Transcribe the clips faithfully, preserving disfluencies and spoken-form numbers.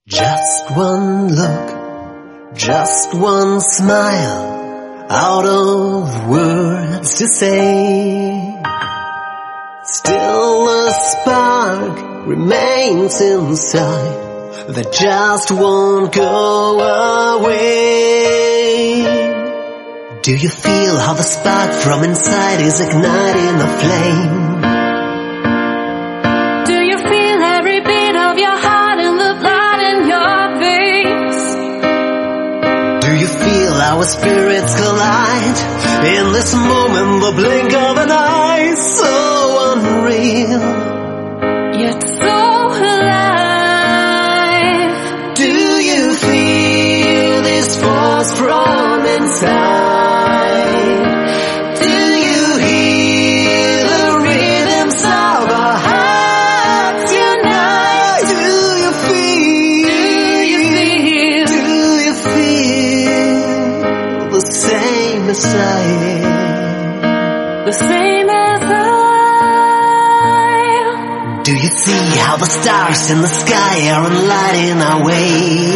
Just one look, just one smile, out of words to say. Still a spark remains inside that just won't go away. Do you feel how the spark from inside is igniting a flame? Do you feel every beat of your heart in the blood in your veins? Do you feel our spirits collide in this moment, the blink of an eye, so unreal, yet so alive? Do you feel this force from inside? The same as I. Do you see how the stars in the sky are enlightening our way?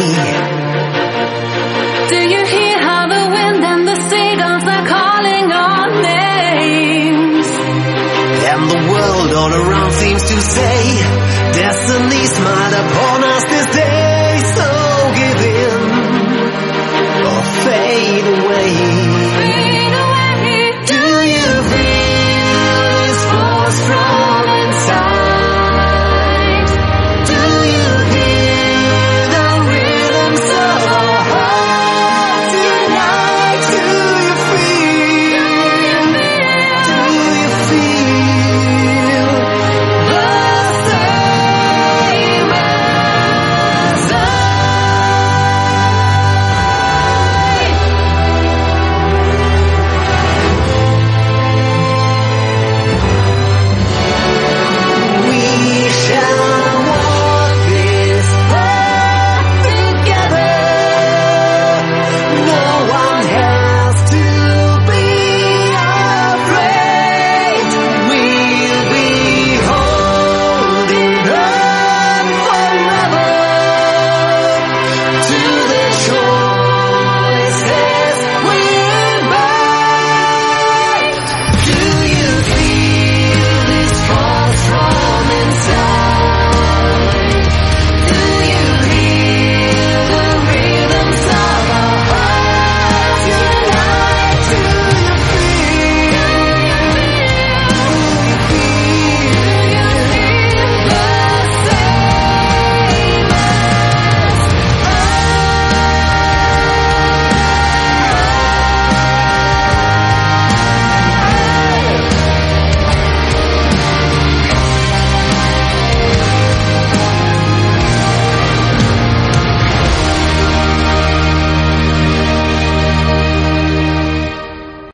Do you hear how the wind and the seagulls are calling our names? And the world all around seems to say, destiny smiled upon us this day.